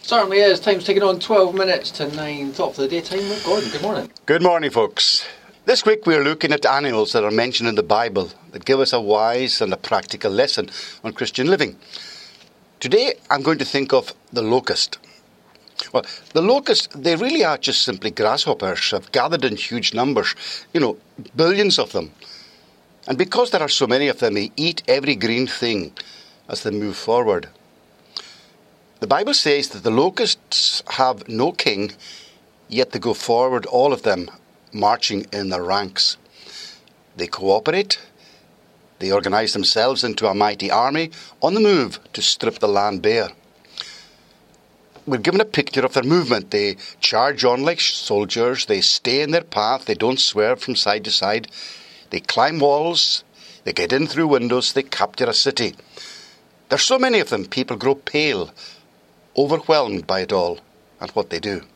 Certainly is. Time's taking on 12 minutes to 9. Top of the daytime with Gordon. Good morning. Good morning, folks. This week we're looking at animals that are mentioned in the Bible that give us a wise and a practical lesson on Christian living. Today I'm going to think of the locust. Well, the locusts, they really are just simply grasshoppers, have gathered in huge numbers, billions of them. And because there are so many of them, they eat every green thing as they move forward. The Bible says that the locusts have no king, yet they go forward, all of them, marching in their ranks. They cooperate. They organize themselves into a mighty army on the move to strip the land bare. We're given a picture of their movement. They charge on like soldiers. They stay in their path. They don't swerve from side to side. They climb walls. They get in through windows. They capture a city. There's so many of them, people grow pale, overwhelmed by it all and what they do.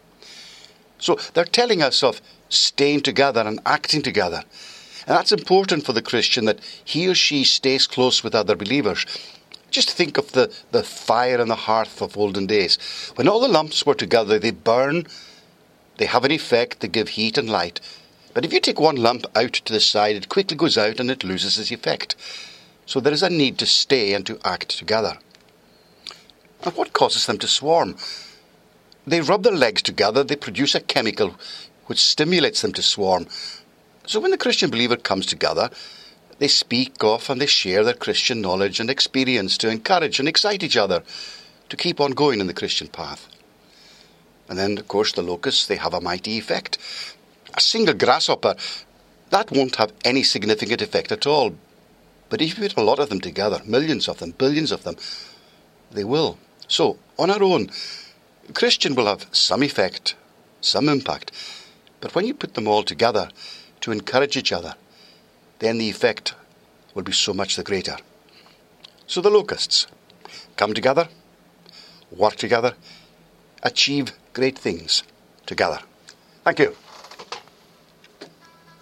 So they're telling us of staying together and acting together. And that's important for the Christian, that he or she stays close with other believers. Just think of the fire in the hearth of olden days. When all the lumps were together, they burn, they have an effect, they give heat and light. But if you take one lump out to the side, it quickly goes out and it loses its effect. So there is a need to stay and to act together. And what causes them to swarm? They rub their legs together, they produce a chemical which stimulates them to swarm. So when the Christian believer comes together, they speak of and they share their Christian knowledge and experience to encourage and excite each other to keep on going in the Christian path. And then, of course, the locusts, they have a mighty effect. A single grasshopper, that won't have any significant effect at all. But if you put a lot of them together, millions of them, billions of them, they will. So, on our own, a Christian will have some effect, some impact. But when you put them all together to encourage each other, then the effect will be so much the greater. So the locusts come together, work together, achieve great things together. Thank you.